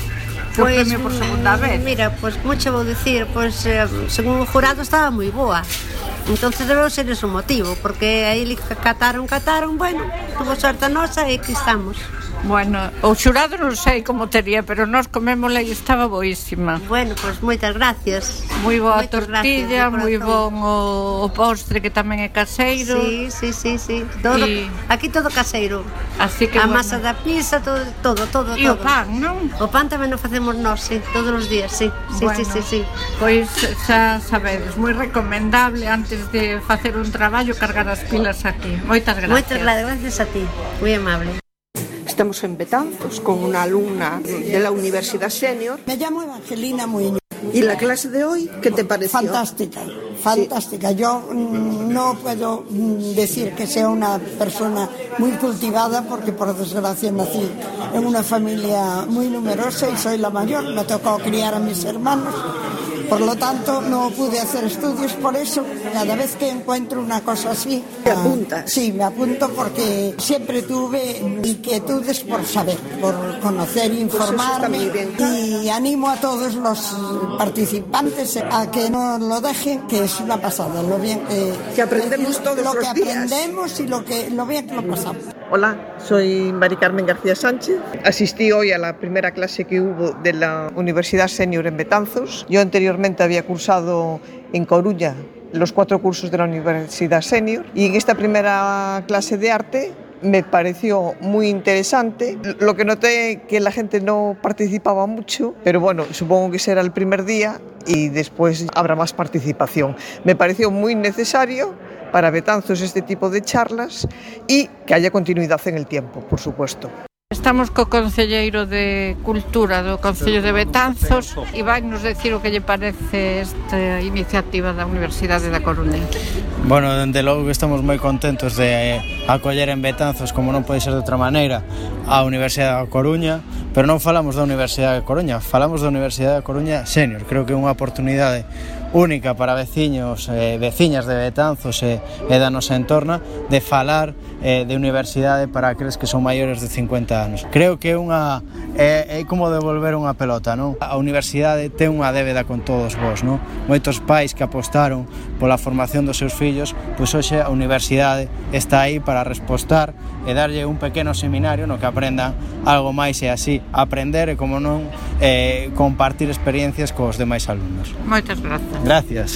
o Pois, premio por segunda vez? Mira, pois como che vou dicir, pois eh, según o jurado estaba moi boa. Entonces debeu ser ese o motivo, porque aí cataron, cataron, bueno, tuvo sorte a nosa e aquí estamos. Bueno, o xurado non sei como tería, pero nós comémola e estaba boísima. Bueno, pois moitas gracias. Moi boa a Moitas tortilla, gracias, moi bon o, o postre que tamén é caseiro. Sí, sí, sí, sí. Todo, Y- aquí todo caseiro. Así que a bueno. masa da pizza, todo, todo, todo. E o todo. pan, non? O pan tamén o facemos nós, sí, todos os días, sí. Sí, Bueno, sí, sí, sí. Pois xa sabedes, moi recomendable antes de facer un traballo cargar as pilas aquí. Moitas gracias. Moitas gracias a ti, moi amable. Estamos en Betanzos con una alumna de la Universidad Senior. Me llamo Evangelina Muñoz. ¿Y la clase de hoy qué te pareció? Fantástica, fantástica. Yo mm, no puedo mm, decir que sea una persona muy cultivada porque por desgracia nací en una familia muy numerosa y soy la mayor. Me tocó criar a mis hermanos. Por lo tanto, no pude hacer estudios, por eso cada vez que encuentro una cosa así... ¿Te apuntas? Sí, me apunto porque siempre tuve inquietudes por saber, por conocer, informarme, pues eso está muy bien. y animo a todos los participantes a que no lo dejen, que es una pasada, lo bien que, Que aprendemos todos lo los que días. aprendemos y lo que lo bien que lo pasamos. Hola, soy Mari Carmen García Sánchez. Asistí hoy a la primera clase que hubo de la Universidad Senior en Betanzos. Yo anteriormente había cursado en Coruña los cuatro cursos de la Universidad Senior y en esta primera clase de arte me pareció muy interesante. Lo que noté que la gente no participaba mucho, pero bueno, supongo que será el primer día y después habrá más participación. Me pareció muy necesario para Betanzos este tipo de charlas y que haya continuidad en el tiempo, por supuesto. Estamos co Concelleiro de Cultura do Concello de Betanzos e vai nos decir o que lle parece esta iniciativa da Universidade da Coruña. Bueno, dende logo que estamos moi contentos de acoller en Betanzos, como non pode ser de outra maneira, a Universidade da Coruña, pero non falamos da Universidade da Coruña, falamos da Universidade da Coruña Senior. Creo que é unha oportunidade única para veciños e eh, veciñas de Betanzos e, e da nosa entorna de falar eh, de universidade para aqueles que son maiores de cincuenta anos. Creo que é unha é, é como devolver unha pelota, non? A universidade ten unha débeda con todos vós, non? Moitos pais que apostaron pola formación dos seus fillos, pois hoxe a universidade está aí para respostar e darlle un pequeno seminario no que aprendan algo máis e así aprender e, como non, eh, compartir experiencias cos demais alumnos. Moitas grazas. Gracias.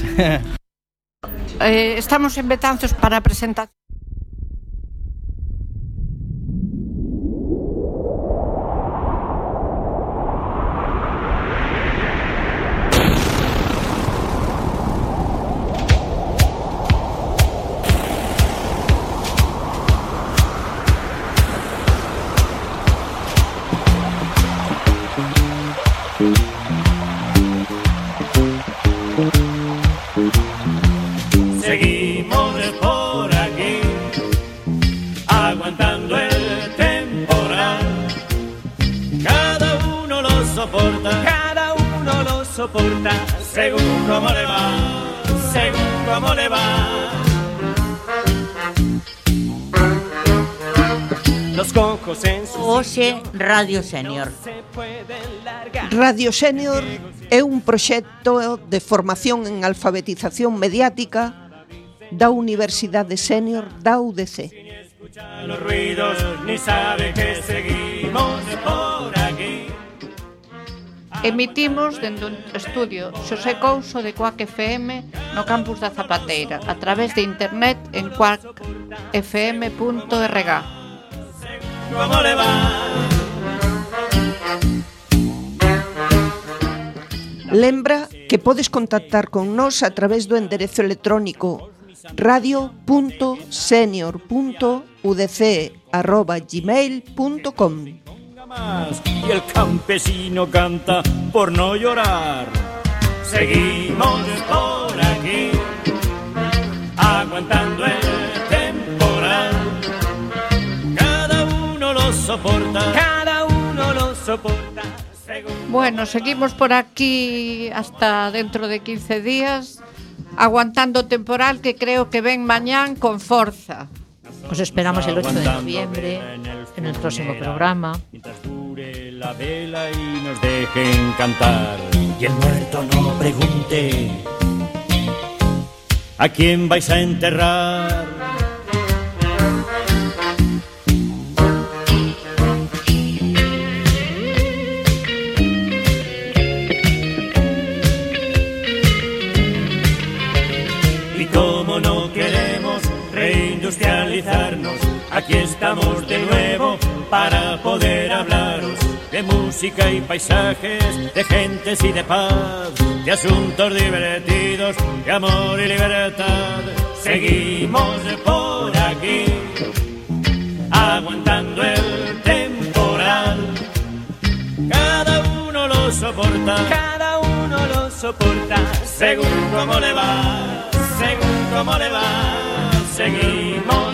Eh, estamos en Betanzos para presentar Seguimos por aquí, aguantando el temporal. Cada uno lo soporta, cada uno lo soporta, según cómo le va, según cómo le va. Los cocos en su Oxe Radio Senior. Radio Senior é un proxecto de formación en alfabetización mediática da Universidade Senior da U D C. los ruidos, ni sabe que seguimos por aquí. Emitimos dende un estudio Xosé Couso de Cuac F M no campus da Zapateira a través de internet en cuac f m punto r g. ¿Cómo le va? Lembra que podes contactar con nós a través do enderezo electrónico radio punto senior punto u d c arroba gmail punto com. Y el campesino canta por no llorar. Seguimos por aquí, aguantando el temporal. lo soporta, cada uno lo soporta. Bueno, seguimos por aquí hasta dentro de quince días, aguantando temporal que creo que ven mañán con forza. Os esperamos el ocho de noviembre en el próximo programa. Mientras dure la vela y nos dejen cantar. Y el muerto no pregunte ¿a quién vais a enterrar? Y como no queremos reindustrializarnos, aquí estamos de nuevo para poder hablaros de música y paisajes, de gentes y de paz, de asuntos divertidos, de amor y libertad. Seguimos por aquí, aguantando el temporal. Cada uno lo soporta, cada uno lo soporta, según cómo le va, según cómo le va. Seguimos